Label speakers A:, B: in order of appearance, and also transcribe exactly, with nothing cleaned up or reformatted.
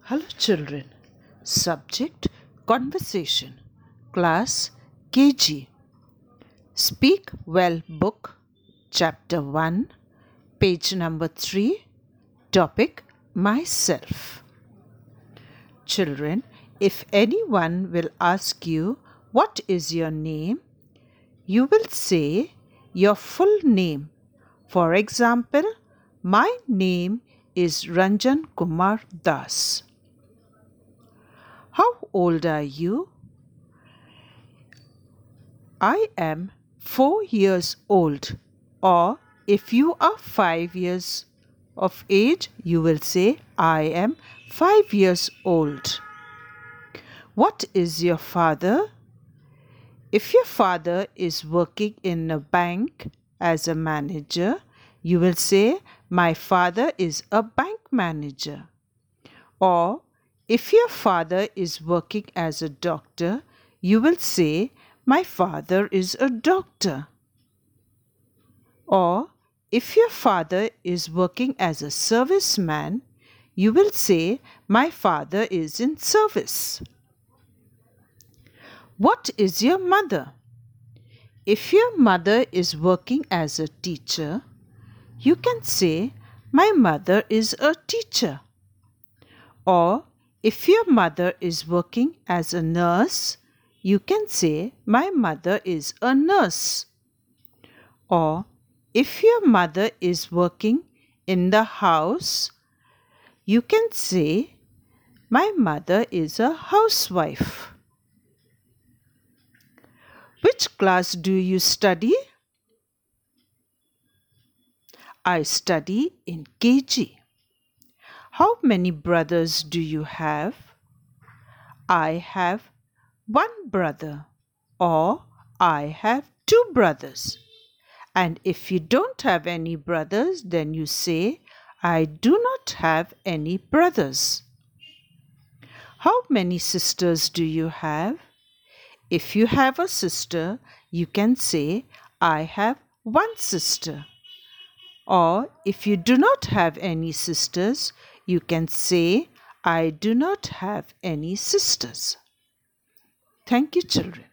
A: Hello children. Subject Conversation. Class K G. Speak Well Book. Chapter one. Page number three. Topic Myself. Children, if anyone will ask you what is your name, you will say your full name. For example, my name is Ranjan Kumar Das. How old are you? I am four years old. Or if you are five years of age, you will say I am five years old. What is your father? If your father is working in a bank as a manager, you will say my father is a bank manager. Or if your father is working as a doctor, you will say, my father is a doctor. Or if your father is working as a serviceman, you will say, my father is in service. What is your mother? If your mother is working as a teacher, you can say, my mother is a teacher. Or if your mother is working as a nurse, you can say, my mother is a nurse. Or if your mother is working in the house, you can say, my mother is a housewife. Which class do you study? I study in K G. How many brothers do you have? I have one brother, or I have two brothers. And if you don't have any brothers, then you say, I do not have any brothers. How many sisters do you have? If you have a sister, you can say, I have one sister. Or if you do not have any sisters, you can say, I do not have any sisters. Thank you, children.